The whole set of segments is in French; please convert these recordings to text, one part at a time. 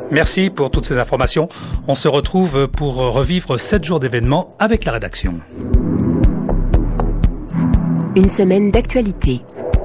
Merci pour toutes ces informations. On se retrouve pour revivre 7 jours d'événements avec la rédaction. Une semaine d'actualité.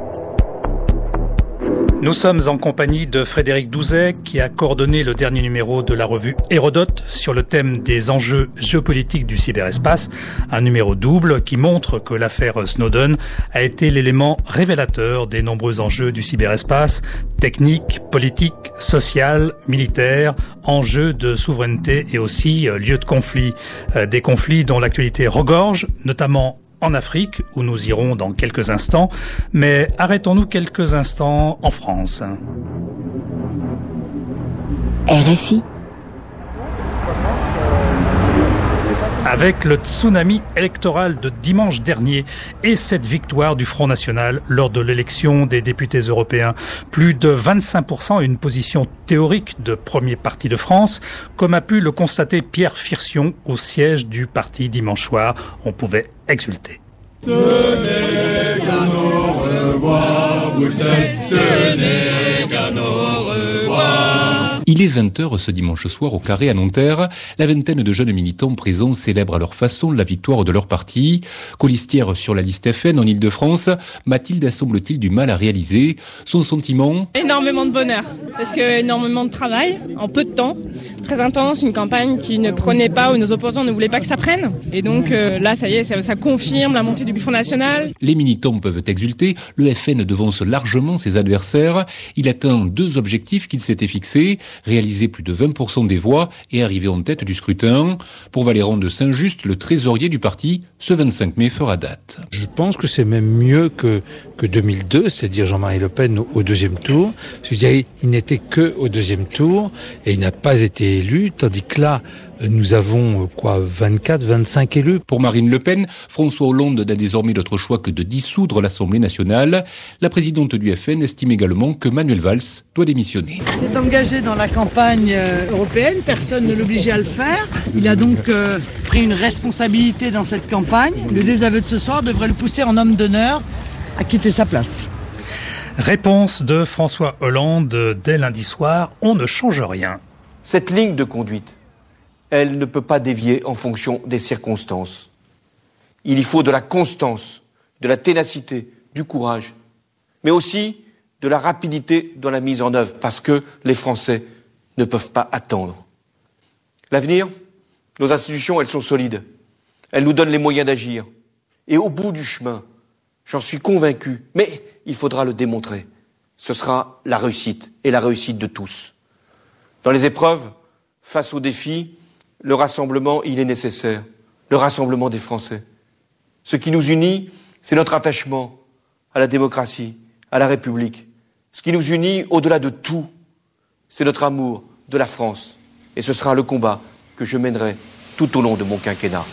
Nous sommes en compagnie de Frédéric Douzet qui a coordonné le dernier numéro de la revue Hérodote sur le thème des enjeux géopolitiques du cyberespace, un numéro double qui montre que l'affaire Snowden a été l'élément révélateur des nombreux enjeux du cyberespace, techniques, politiques, social, militaires, enjeux de souveraineté et aussi lieux de conflit. Des conflits dont l'actualité regorge, notamment en Afrique, où nous irons dans quelques instants, mais arrêtons-nous quelques instants en France. RFI. Avec le tsunami électoral de dimanche dernier et cette victoire du Front National lors de l'élection des députés européens, plus de 25%, une position théorique de premier parti de France, comme a pu le constater Pierre Firsion au siège du parti dimanche soir. On pouvait exulter. Ce n'est qu'un au revoir, vous êtes, ce n'est qu'un au revoir. Il est 20h ce dimanche soir au Carré à Nanterre. La vingtaine de jeunes militants présents célèbrent à leur façon la victoire de leur parti. Colistière sur la liste FN en Ile-de-France, Mathilde a semble-t-il du mal à réaliser son sentiment. Énormément de bonheur, parce que énormément de travail, en peu de temps, très intense, une campagne qui ne prenait pas, où nos opposants ne voulaient pas que ça prenne. Et donc là, ça y est, ça confirme la montée du Front National. Les militants peuvent exulter, le FN devance largement ses adversaires. Il atteint 2 objectifs qu'il s'était fixés. Réaliser plus de 20% des voix et arriver en tête du scrutin. Pour Valéran de Saint-Just, le trésorier du parti, ce 25 mai fera date. Je pense que c'est même mieux que 2002, c'est-à-dire Jean-Marie Le Pen au deuxième tour. C'est-à-dire il n'était que au deuxième tour et il n'a pas été élu, tandis que là, nous avons 24-25 élus. Pour Marine Le Pen, François Hollande n'a désormais d'autre choix que de dissoudre l'Assemblée nationale. La présidente du FN estime également que Manuel Valls doit démissionner. Il s'est engagé dans la campagne européenne, personne ne l'obligeait à le faire. Il a donc pris une responsabilité dans cette campagne. Le désaveu de ce soir devrait le pousser en homme d'honneur à quitter sa place. Réponse de François Hollande dès lundi soir, on ne change rien. Cette ligne de conduite, elle ne peut pas dévier en fonction des circonstances. Il y faut de la constance, de la ténacité, du courage, mais aussi de la rapidité dans la mise en œuvre, parce que les Français ne peuvent pas attendre. L'avenir, nos institutions, elles sont solides. Elles nous donnent les moyens d'agir. Et au bout du chemin, j'en suis convaincu, mais il faudra le démontrer. Ce sera la réussite, et la réussite de tous. Dans les épreuves, face aux défis, le rassemblement, il est nécessaire. Le rassemblement des Français. Ce qui nous unit, c'est notre attachement à la démocratie, à la République. Ce qui nous unit, au-delà de tout, c'est notre amour de la France. Et ce sera le combat que je mènerai tout au long de mon quinquennat.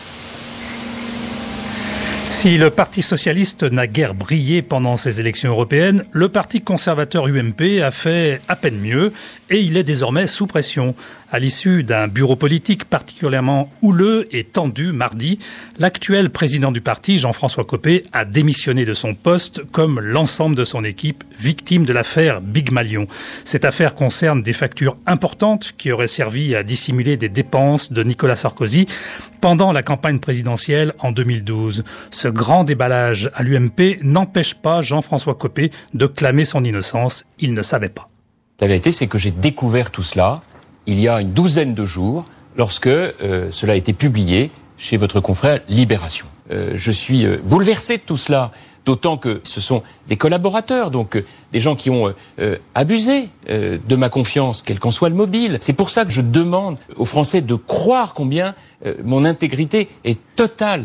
Si le Parti socialiste n'a guère brillé pendant ces élections européennes, le Parti conservateur UMP a fait à peine mieux et il est désormais sous pression. À l'issue d'un bureau politique particulièrement houleux et tendu mardi, l'actuel président du parti, Jean-François Copé, a démissionné de son poste comme l'ensemble de son équipe, victime de l'affaire Big Malion. Cette affaire concerne des factures importantes qui auraient servi à dissimuler des dépenses de Nicolas Sarkozy pendant la campagne présidentielle en 2012. Ce grand déballage à l'UMP n'empêche pas Jean-François Copé de clamer son innocence. Il ne savait pas. La vérité, c'est que j'ai découvert tout cela il y a une douzaine de jours, lorsque cela a été publié chez votre confrère Libération. Je suis bouleversé de tout cela, d'autant que ce sont des collaborateurs, donc des gens qui ont abusé de ma confiance, quel qu'en soit le mobile. C'est pour ça que je demande aux Français de croire combien mon intégrité est totale.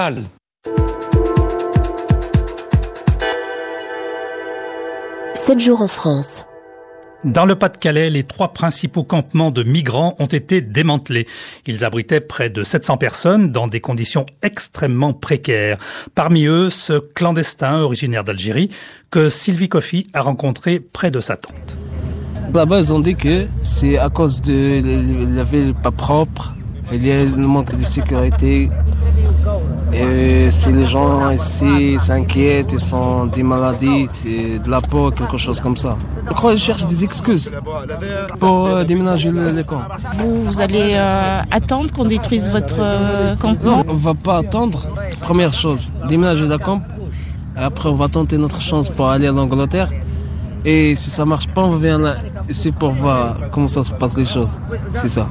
7 jours en France. Dans le Pas-de-Calais, les 3 principaux campements de migrants ont été démantelés. Ils abritaient près de 700 personnes dans des conditions extrêmement précaires. Parmi eux, ce clandestin originaire d'Algérie que Sylvie Coffy a rencontré près de sa tente. Là-bas, ils ont dit que c'est à cause de la ville pas propre, il y a le manque de sécurité Et si les gens ici s'inquiètent, ils sont des maladies, de la peau, quelque chose comme ça. Je crois qu'ils cherchent des excuses pour déménager les camps. Vous allez attendre qu'on détruise votre campement? Non, on va pas attendre. Première chose, déménager le camp. Après, on va tenter notre chance pour aller en Angleterre. Et si ça marche pas, on revient là ici pour voir comment ça se passe les choses. C'est ça.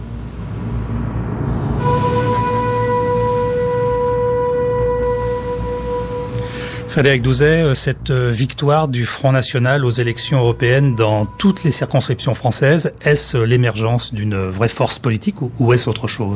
Frédéric Douzet, cette victoire du Front National aux élections européennes dans toutes les circonscriptions françaises, est-ce l'émergence d'une vraie force politique ou est-ce autre chose ?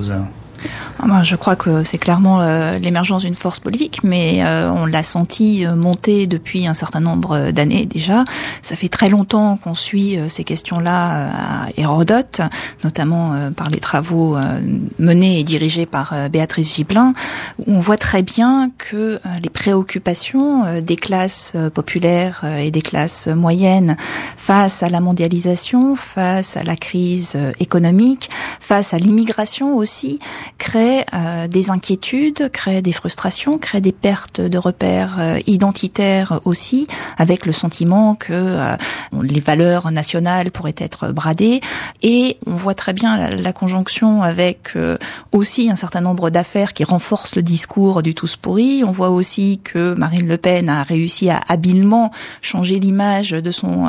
Je crois que c'est clairement l'émergence d'une force politique, mais on l'a senti monter depuis un certain nombre d'années déjà. Ça fait très longtemps qu'on suit ces questions-là à Hérodote, notamment par les travaux menés et dirigés par Béatrice Gibelin, où on voit très bien que les préoccupations des classes populaires et des classes moyennes face à la mondialisation, face à la crise économique, face à l'immigration aussi, crée des inquiétudes, crée des frustrations, crée des pertes de repères identitaires aussi, avec le sentiment que les valeurs nationales pourraient être bradées. Et on voit très bien la conjonction avec aussi un certain nombre d'affaires qui renforcent le discours du tous pourri. On voit aussi que Marine Le Pen a réussi à habilement changer l'image de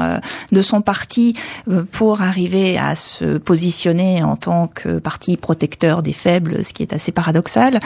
son parti pour arriver à se positionner en tant que parti protecteur des faibles, ce qui est assez paradoxal.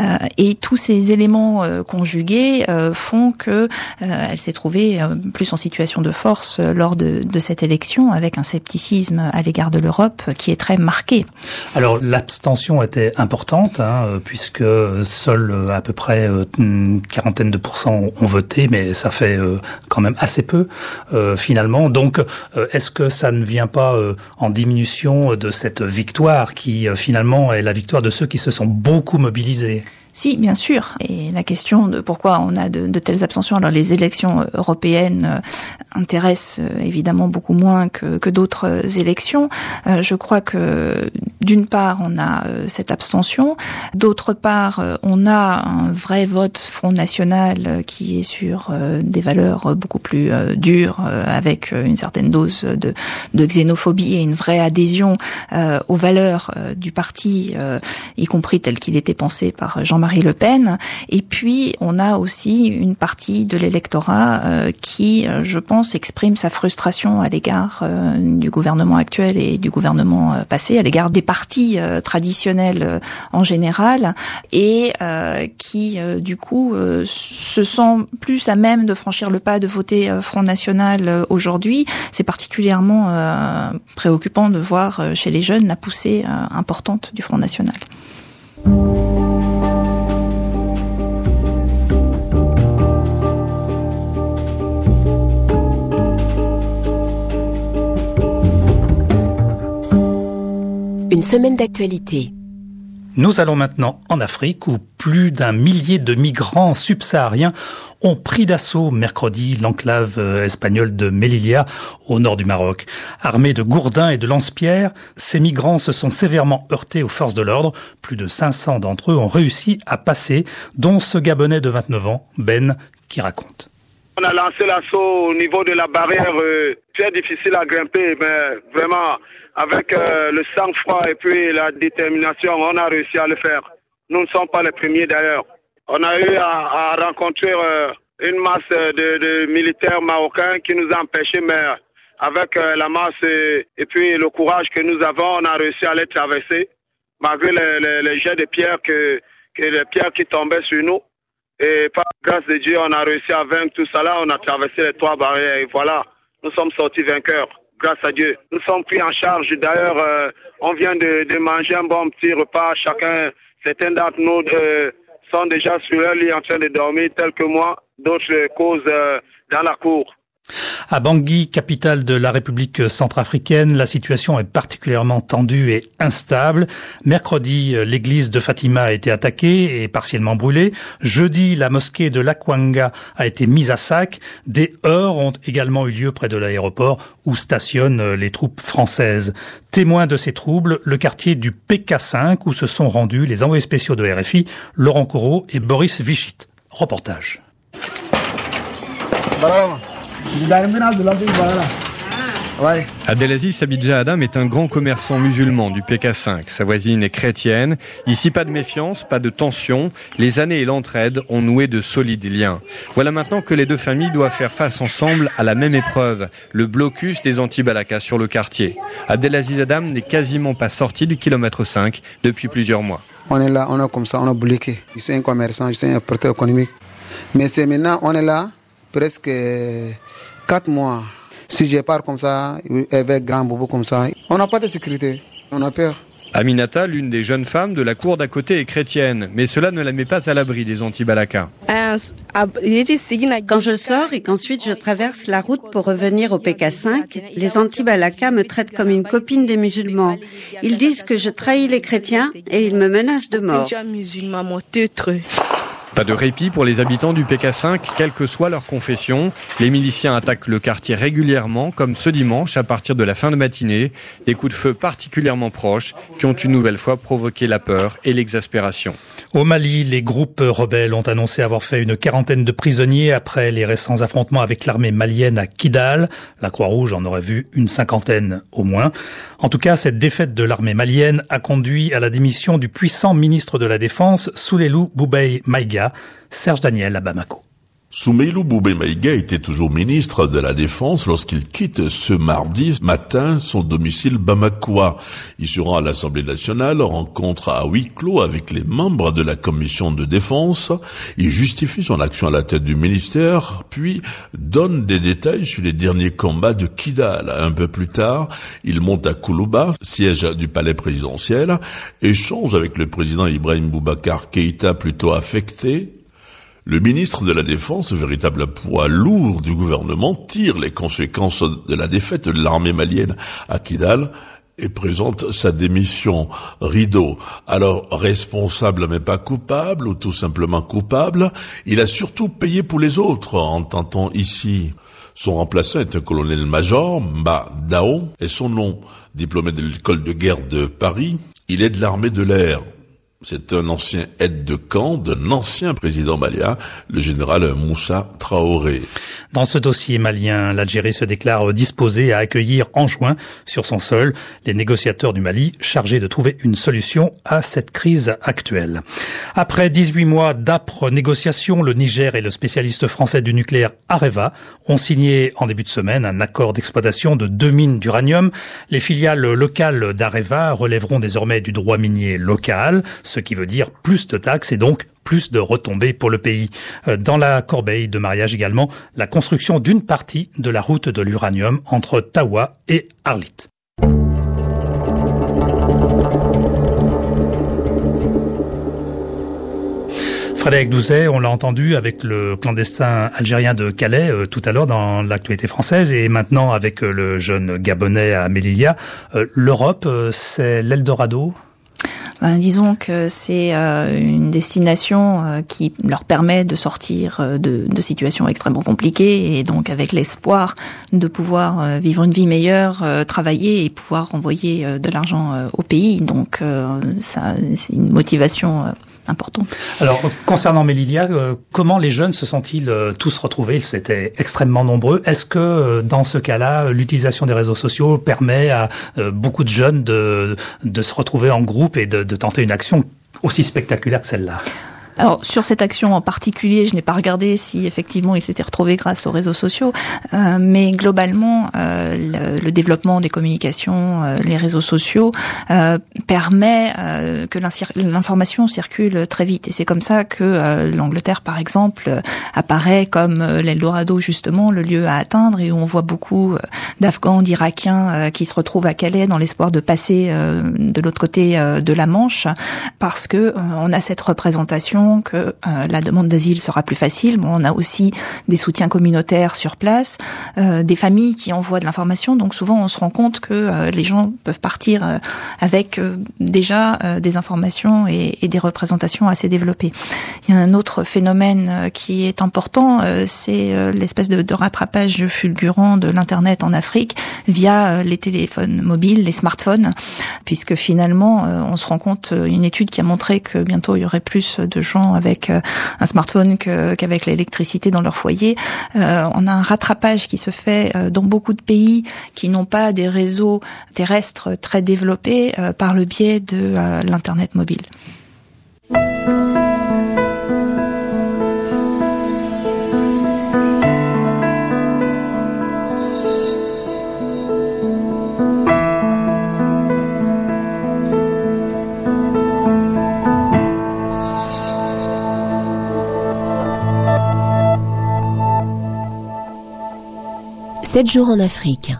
Et tous ces éléments conjugués font que elle s'est trouvée plus en situation de force lors de cette élection, avec un scepticisme à l'égard de l'Europe qui est très marqué. Alors l'abstention était importante, puisque seuls à peu près une quarantaine de pourcents ont voté, mais ça fait quand même assez peu finalement. Donc est-ce que ça ne vient pas en diminution de cette victoire qui finalement est la victoire de ceux qui se sont beaucoup mobilisés? Si, bien sûr. Et la question de pourquoi on a de telles abstentions, alors les élections européennes intéressent évidemment beaucoup moins que d'autres élections. Je crois que d'une part, on a cette abstention. D'autre part, on a un vrai vote Front National qui est sur des valeurs beaucoup plus dures, avec une certaine dose de xénophobie et une vraie adhésion aux valeurs du parti, y compris tel qu'il était pensé par Jean-Marie Le Pen. Et puis, on a aussi une partie de l'électorat qui, je pense, exprime sa frustration à l'égard du gouvernement actuel et du gouvernement passé, à l'égard des partis traditionnels en général, et qui, du coup, se sent plus à même de franchir le pas de voter Front National aujourd'hui. C'est particulièrement préoccupant de voir chez les jeunes la poussée importante du Front National. Une semaine d'actualité. Nous allons maintenant en Afrique où plus d'1 millier de migrants subsahariens ont pris d'assaut mercredi l'enclave espagnole de Melilla au nord du Maroc. Armés de gourdins et de lance-pierres, ces migrants se sont sévèrement heurtés aux forces de l'ordre. Plus de 500 d'entre eux ont réussi à passer, dont ce Gabonais de 29 ans, Ben, qui raconte. On a lancé l'assaut au niveau de la barrière, très difficile à grimper, mais vraiment avec le sang-froid et puis la détermination, on a réussi à le faire. Nous ne sommes pas les premiers d'ailleurs. On a eu à rencontrer une masse de militaires marocains qui nous a empêchés, mais avec la masse et puis le courage que nous avons, on a réussi à les traverser, malgré les jets de pierres, les pierres qui tombaient sur nous. Et par grâce de Dieu, on a réussi à vaincre tout ça là, on a traversé les 3 barrières et voilà, nous sommes sortis vainqueurs. Grâce à Dieu. Nous sommes pris en charge. D'ailleurs, on vient de manger un bon petit repas. Certains d'entre nous sont déjà sur leur lit en train de dormir, tels que moi. D'autres causent dans la cour. À Bangui, capitale de la République centrafricaine, la situation est particulièrement tendue et instable. Mercredi, l'église de Fatima a été attaquée et partiellement brûlée. Jeudi, la mosquée de Lakwanga a été mise à sac. Des heurts ont également eu lieu près de l'aéroport où stationnent les troupes françaises. Témoin de ces troubles, le quartier du PK5 où se sont rendus les envoyés spéciaux de RFI, Laurent Corot et Boris Vichit. Reportage. Abdelaziz Sabidja Adam est un grand commerçant musulman du PK5. Sa voisine est chrétienne. Ici, pas de méfiance, pas de tension. Les années et l'entraide ont noué de solides liens. Voilà maintenant que les deux familles doivent faire face ensemble à la même épreuve, le blocus des anti-Balaka sur le quartier. Abdelaziz Adam n'est quasiment pas sorti du kilomètre 5 depuis plusieurs mois. On est là, on est comme ça, on est bloqué. Je suis un commerçant, je suis un opérateur économique. Mais c'est maintenant, on est là, presque 4 mois. Si je pars comme ça, avec grand boubou comme ça, on n'a pas de sécurité, on a peur. Aminata, l'une des jeunes femmes de la cour d'à côté, est chrétienne, mais cela ne la met pas à l'abri des anti-Balaka. Quand je sors et qu'ensuite je traverse la route pour revenir au PK5, les anti-Balaka me traitent comme une copine des musulmans. Ils disent que je trahis les chrétiens et ils me menacent de mort. Pas de répit pour les habitants du PK5, quelle que soit leur confession. Les miliciens attaquent le quartier régulièrement, comme ce dimanche à partir de la fin de matinée. Des coups de feu particulièrement proches qui ont une nouvelle fois provoqué la peur et l'exaspération. Au Mali, les groupes rebelles ont annoncé avoir fait une quarantaine de prisonniers après les récents affrontements avec l'armée malienne à Kidal. La Croix-Rouge en aurait vu une 50aine au moins. En tout cas, cette défaite de l'armée malienne a conduit à la démission du puissant ministre de la Défense, Souleylou Boubèye Maïga. Serge Daniel à Bamako. Soumeylou Boubèye Maïga était toujours ministre de la Défense lorsqu'il quitte ce mardi matin son domicile bamakois. Il se rend à l'Assemblée nationale, rencontre à huis clos avec les membres de la commission de défense. Il justifie son action à la tête du ministère, puis donne des détails sur les derniers combats de Kidal. Un peu plus tard, il monte à Koulouba, siège du palais présidentiel, échange avec le président Ibrahim Boubacar Keïta plutôt affecté. Le ministre de la Défense, véritable poids lourd du gouvernement, tire les conséquences de la défaite de l'armée malienne à Kidal et présente sa démission. Rideau. Alors, responsable mais pas coupable, ou tout simplement coupable, il a surtout payé pour les autres, entend-on ici. Son remplaçant est un colonel-major, Mba Dao, et son nom, diplômé de l'école de guerre de Paris, il est de l'armée de l'air. C'est un ancien aide de camp d'un ancien président malien, le général Moussa Traoré. Dans ce dossier malien, l'Algérie se déclare disposée à accueillir en juin sur son sol les négociateurs du Mali chargés de trouver une solution à cette crise actuelle. Après 18 mois d'âpres négociations, le Niger et le spécialiste français du nucléaire Areva ont signé en début de semaine un accord d'exploitation de 2 mines d'uranium. Les filiales locales d'Areva relèveront désormais du droit minier local, ce qui veut dire plus de taxes et donc plus de retombées pour le pays. Dans la corbeille de mariage également, la construction d'une partie de la route de l'uranium entre Tawa et Arlit. Frédéric Doucet, on l'a entendu avec le clandestin algérien de Calais tout à l'heure dans l'actualité française et maintenant avec le jeune Gabonais à Melilla. L'Europe, c'est l'Eldorado ? Disons que c'est une destination qui leur permet de sortir de situations extrêmement compliquées et donc avec l'espoir de pouvoir vivre une vie meilleure, travailler et pouvoir envoyer de l'argent au pays. Donc ça, c'est une motivation importante. Alors, concernant Melilla, comment les jeunes se sont-ils tous retrouvés? Ils étaient extrêmement nombreux. Est-ce que, dans ce cas-là, l'utilisation des réseaux sociaux permet à beaucoup de jeunes de se retrouver en groupe et de tenter une action aussi spectaculaire que celle-là? Alors, sur cette action en particulier, je n'ai pas regardé si effectivement ils s'étaient retrouvés grâce aux réseaux sociaux, mais globalement, le développement des communications, les réseaux sociaux, permet que l'information circule très vite. Et c'est comme ça que l'Angleterre, par exemple, apparaît comme l'Eldorado, justement, le lieu à atteindre, et où on voit beaucoup d'Afghans, d'Irakiens qui se retrouvent à Calais dans l'espoir de passer de l'autre côté de la Manche, parce que on a cette représentation informations, que la demande d'asile sera plus facile. Bon, on a aussi des soutiens communautaires sur place, des familles qui envoient de l'information. Donc souvent, on se rend compte que les gens peuvent partir avec déjà des informations et des représentations assez développées. Il y a un autre phénomène qui est important, c'est l'espèce de rattrapage fulgurant de l'Internet en Afrique via les téléphones mobiles, les smartphones, puisque finalement, on se rend compte, une étude qui a montré que bientôt il y aurait plus de gens avec un smartphone qu'avec l'électricité dans leur foyer. On a un rattrapage qui se fait dans beaucoup de pays qui n'ont pas des réseaux terrestres très développés par le biais de l'Internet mobile. 7 jours en Afrique.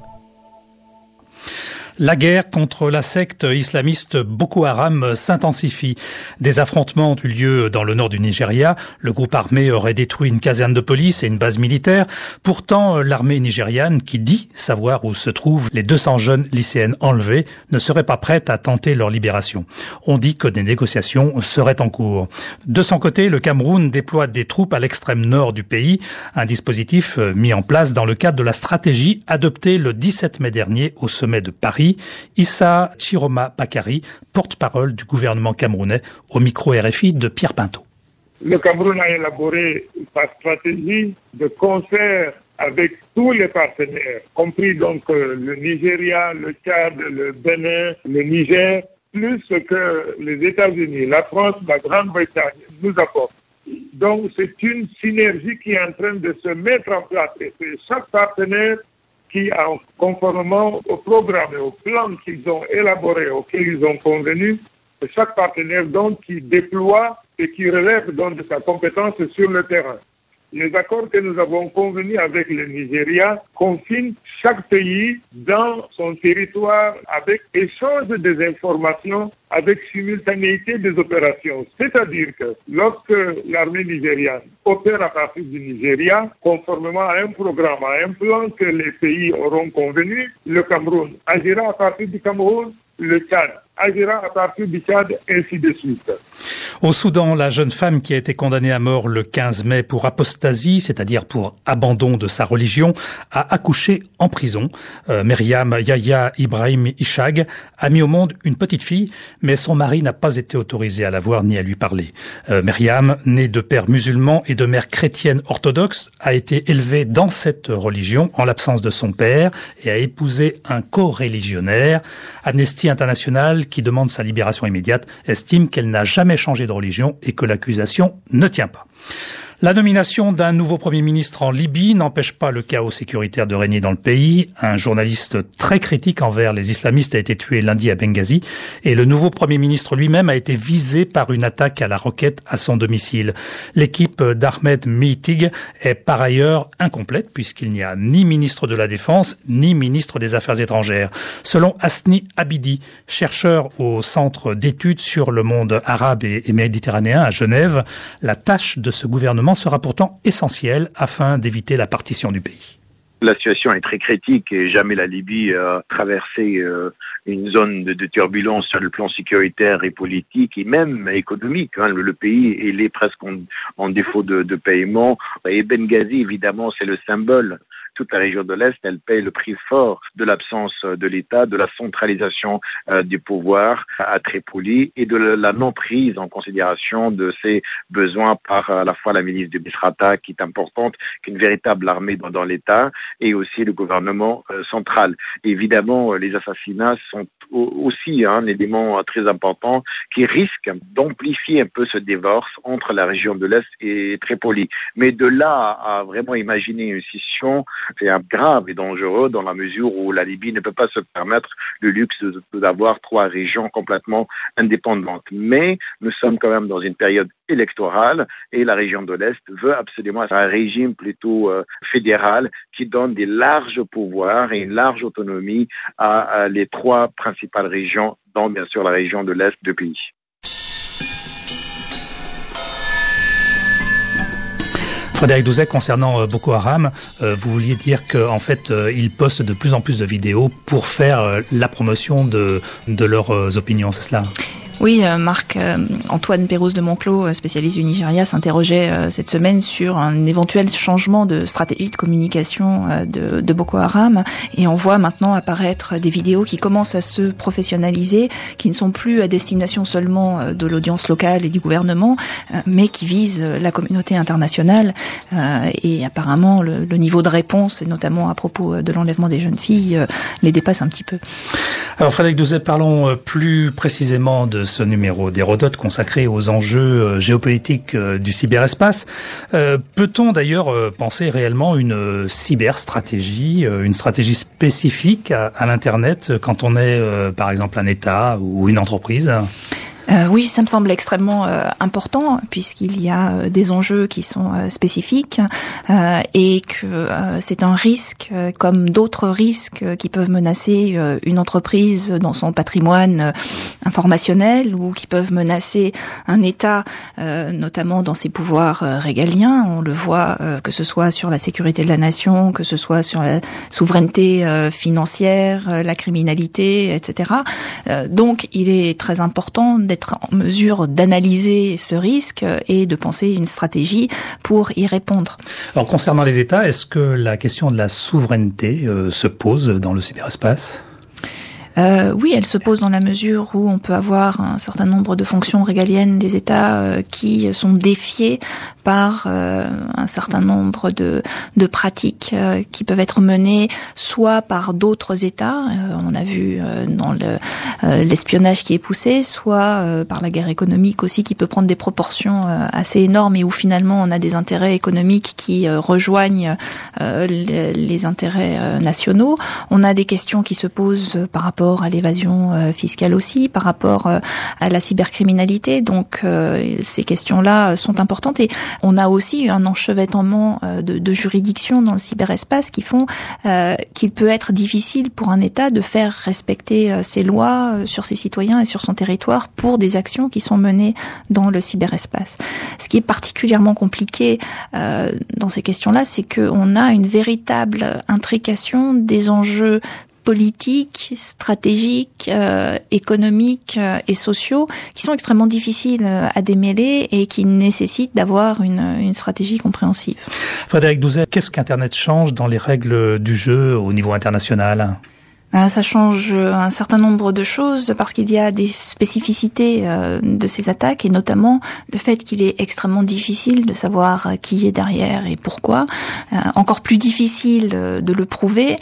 La guerre contre la secte islamiste Boko Haram s'intensifie. Des affrontements ont eu lieu dans le nord du Nigeria. Le groupe armé aurait détruit une caserne de police et une base militaire. Pourtant, l'armée nigériane, qui dit savoir où se trouvent les 200 jeunes lycéennes enlevées, ne serait pas prête à tenter leur libération. On dit que des négociations seraient en cours. De son côté, le Cameroun déploie des troupes à l'extrême nord du pays, un dispositif mis en place dans le cadre de la stratégie adoptée le 17 mai dernier au sommet de Paris. Issa Chiroma Bakari, porte-parole du gouvernement camerounais, au micro RFI de Pierre Pinto. Le Cameroun a élaboré sa stratégie de concert avec tous les partenaires, compris donc le Nigeria, le Tchad, le Bénin, le Niger, plus que les États-Unis, la France, la Grande-Bretagne nous apportent. Donc c'est une synergie qui est en train de se mettre en place. Et c'est chaque partenaire qui, conformément au programme et au plan qu'ils ont élaboré, auquel ils ont convenu, chaque partenaire donc qui déploie et qui relève donc de sa compétence sur le terrain. Les accords que nous avons convenus avec le Nigeria confinent chaque pays dans son territoire avec échange des informations, avec simultanéité des opérations. C'est-à-dire que lorsque l'armée nigériane opère à partir du Nigeria, conformément à un programme, à un plan que les pays auront convenu, le Cameroun agira à partir du Cameroun, le Tchad agira à partir du Tchad, ainsi de suite. Au Soudan, la jeune femme qui a été condamnée à mort le 15 mai pour apostasie, c'est-à-dire pour abandon de sa religion, a accouché en prison. Myriam Yahya Ibrahim Ishag a mis au monde une petite fille, mais son mari n'a pas été autorisé à la voir ni à lui parler. Myriam, née de père musulman et de mère chrétienne orthodoxe, a été élevée dans cette religion en l'absence de son père et a épousé un co-religionnaire. Amnesty International, qui demande sa libération immédiate, estime qu'elle n'a jamais changé de religion et que l'accusation ne tient pas. La nomination d'un nouveau Premier ministre en Libye n'empêche pas le chaos sécuritaire de régner dans le pays. Un journaliste très critique envers les islamistes a été tué lundi à Benghazi et le nouveau Premier ministre lui-même a été visé par une attaque à la roquette à son domicile. L'équipe d'Ahmed Meitig est par ailleurs incomplète puisqu'il n'y a ni ministre de la Défense ni ministre des Affaires étrangères. Selon Asni Abidi, chercheur au Centre d'études sur le monde arabe et méditerranéen à Genève, la tâche de ce gouvernement sera pourtant essentiel afin d'éviter la partition du pays. La situation est très critique et jamais la Libye a traversé une zone de turbulence sur le plan sécuritaire et politique et même économique. Le pays il est presque en défaut de paiement. Et Benghazi, évidemment, c'est le symbole. Toute la région de l'Est, elle paye le prix fort de l'absence de l'État, de la centralisation du pouvoir à Tripoli et de la non-prise en considération de ses besoins par à la fois la milice de Misrata, qui est importante, qu'une véritable armée dans l'État, et aussi le gouvernement central. Évidemment, les assassinats sont aussi un élément très important qui risque d'amplifier un peu ce divorce entre la région de l'Est et Tripoli. Mais de là à vraiment imaginer une scission, c'est grave et dangereux dans la mesure où la Libye ne peut pas se permettre le luxe d'avoir 3 régions complètement indépendantes. Mais nous sommes quand même dans une période électorale et la région de l'Est veut absolument un régime plutôt fédéral qui donne des larges pouvoirs et une large autonomie à les 3 principales régions, dont bien sûr la région de l'Est du pays. Frédéric Douzet, concernant Boko Haram, vous vouliez dire qu'en fait, ils postent de plus en plus de vidéos pour faire la promotion de leurs opinions, c'est cela ? Oui, Marc-Antoine Pérouse de Monclos, spécialiste du Nigeria, s'interrogeait cette semaine sur un éventuel changement de stratégie de communication de Boko Haram. Et on voit maintenant apparaître des vidéos qui commencent à se professionnaliser, qui ne sont plus à destination seulement de l'audience locale et du gouvernement, mais qui visent la communauté internationale. Et apparemment, le niveau de réponse, et notamment à propos de l'enlèvement des jeunes filles, les dépasse un petit peu. Alors Frédéric Douzet, parlons plus précisément de ce numéro d'Hérodote consacré aux enjeux géopolitiques du cyberespace. Peut-on d'ailleurs penser réellement une cyberstratégie, une stratégie spécifique à l'Internet quand on est par exemple un État ou une entreprise ? Oui, ça me semble extrêmement important puisqu'il y a des enjeux qui sont spécifiques et que c'est un risque comme d'autres risques qui peuvent menacer une entreprise dans son patrimoine informationnel ou qui peuvent menacer un État, notamment dans ses pouvoirs régaliens. On le voit que ce soit sur la sécurité de la nation, que ce soit sur la souveraineté financière, la criminalité, etc. Donc, il est très important d'être en mesure d'analyser ce risque et de penser une stratégie pour y répondre. Alors, concernant les États, est-ce que la question de la souveraineté se pose dans le cyberespace ? Oui, elle se pose dans la mesure où on peut avoir un certain nombre de fonctions régaliennes des États qui sont défiées par un certain nombre de pratiques qui peuvent être menées soit par d'autres États, on a vu dans l'espionnage qui est poussé, soit par la guerre économique aussi qui peut prendre des proportions assez énormes et où finalement on a des intérêts économiques qui rejoignent les intérêts nationaux. On a des questions qui se posent par rapport à l'évasion fiscale aussi, par rapport à la cybercriminalité. Donc ces questions-là sont importantes et on a aussi un enchevêtrement de juridictions dans le cyberespace qui font qu'il peut être difficile pour un État de faire respecter ses lois sur ses citoyens et sur son territoire pour des actions qui sont menées dans le cyberespace. Ce qui est particulièrement compliqué dans ces questions-là, c'est qu'on a une véritable intrication des enjeux politiques, stratégiques, économiques et sociaux qui sont extrêmement difficiles à démêler et qui nécessitent d'avoir une stratégie compréhensive. Frédéric Douzet, qu'est-ce qu'Internet change dans les règles du jeu au niveau international ? Ça change un certain nombre de choses parce qu'il y a des spécificités de ces attaques et notamment le fait qu'il est extrêmement difficile de savoir qui est derrière et pourquoi, encore plus difficile de le prouver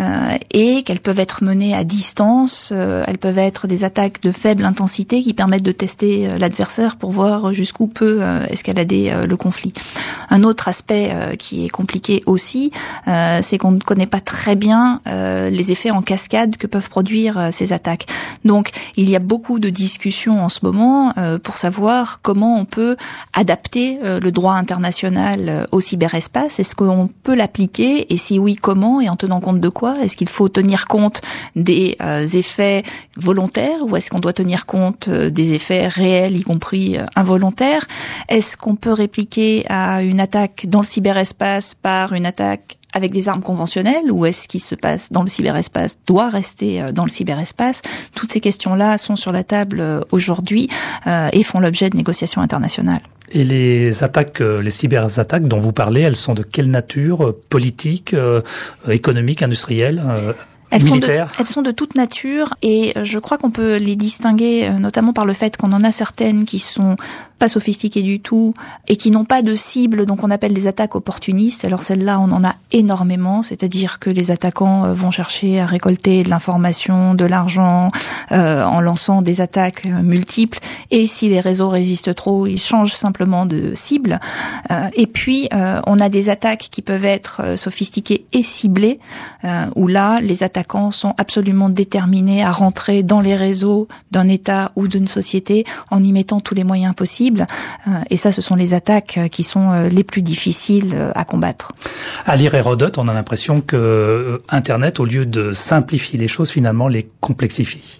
et qu'elles peuvent être menées à distance, elles peuvent être des attaques de faible intensité qui permettent de tester l'adversaire pour voir jusqu'où peut escalader le conflit. Un autre aspect qui est compliqué aussi, c'est qu'on ne connaît pas très bien les effets en cascade que peuvent produire ces attaques. Donc, il y a beaucoup de discussions en ce moment pour savoir comment on peut adapter le droit international au cyberespace. Est-ce qu'on peut l'appliquer et si oui, comment et en tenant compte de quoi ? Est-ce qu'il faut tenir compte des effets volontaires ou est-ce qu'on doit tenir compte des effets réels, y compris involontaires ? Est-ce qu'on peut répliquer à une attaque dans le cyberespace par une attaque avec des armes conventionnelles ou est-ce qui se passe dans le cyberespace doit rester dans le cyberespace ? Toutes ces questions-là sont sur la table aujourd'hui et font l'objet de négociations internationales. Et les attaques, les cyberattaques dont vous parlez, elles sont de quelle nature ? Politique, économique, industrielle Elles sont de toute nature et je crois qu'on peut les distinguer notamment par le fait qu'on en a certaines qui sont pas sophistiquées du tout et qui n'ont pas de cible, donc on appelle les attaques opportunistes. Alors celles-là, on en a énormément, c'est-à-dire que les attaquants vont chercher à récolter de l'information, de l'argent, en lançant des attaques multiples. Et si les réseaux résistent trop, ils changent simplement de cible. Et puis, on a des attaques qui peuvent être sophistiquées et ciblées, où là, les attaquants sont absolument déterminés à rentrer dans les réseaux d'un État ou d'une société en y mettant tous les moyens possibles. Et ça, ce sont les attaques qui sont les plus difficiles à combattre. À lire Hérodote, on a l'impression que Internet, au lieu de simplifier les choses, finalement les complexifie.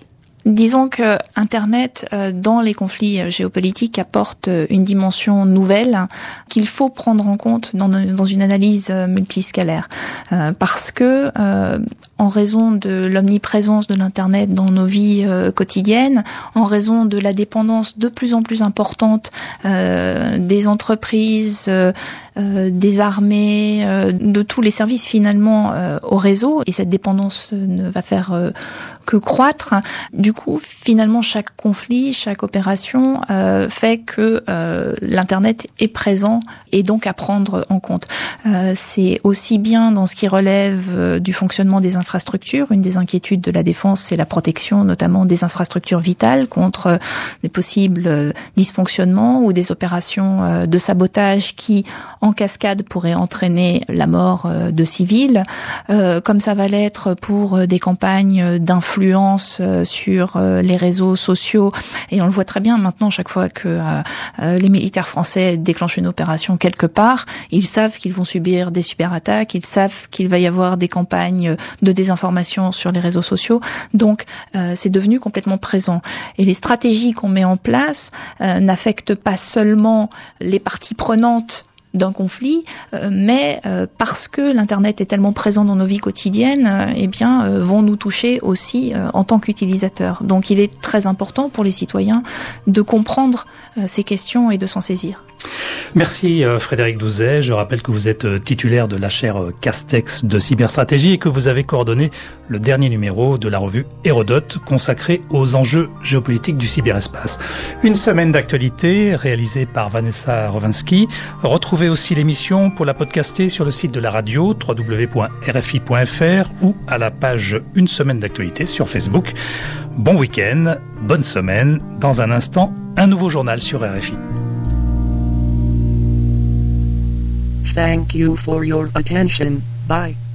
Disons que Internet, dans les conflits géopolitiques, apporte une dimension nouvelle qu'il faut prendre en compte dans une analyse multiscalaire. Parce que, en raison de l'omniprésence de l'Internet dans nos vies quotidiennes, en raison de la dépendance de plus en plus importante des entreprises, des armées, de tous les services finalement au réseau, et cette dépendance ne va faire que croître. Du coup, finalement, chaque conflit, chaque opération fait que l'Internet est présent et donc à prendre en compte. C'est aussi bien dans ce qui relève du fonctionnement des infrastructures. Une des inquiétudes de la défense, c'est la protection notamment des infrastructures vitales contre des possibles dysfonctionnements ou des opérations de sabotage qui, en cascade, pourraient entraîner la mort de civils, comme ça va l'être pour des campagnes d'influence sur les réseaux sociaux. Et on le voit très bien maintenant, chaque fois que les militaires français déclenchent une opération quelque part, ils savent qu'ils vont subir des cyberattaques, ils savent qu'il va y avoir des campagnes de désinformation sur les réseaux sociaux. Donc, c'est devenu complètement présent. Et les stratégies qu'on met en place n'affectent pas seulement les parties prenantes d'un conflit, mais parce que l'Internet est tellement présent dans nos vies quotidiennes, vont nous toucher aussi en tant qu'utilisateurs. Donc il est très important pour les citoyens de comprendre ces questions et de s'en saisir. Merci Frédéric Douzet. Je rappelle que vous êtes titulaire de la chaire Castex de cyberstratégie et que vous avez coordonné le dernier numéro de la revue Hérodote consacré aux enjeux géopolitiques du cyberespace. Une semaine d'actualité réalisée par Vanessa Rowanski. Retrouvez aussi l'émission pour la podcaster sur le site de la radio www.rfi.fr ou à la page Une semaine d'actualité sur Facebook. Bon week-end, bonne semaine. Dans un instant, un nouveau journal sur RFI. Thank you for your attention. Bye.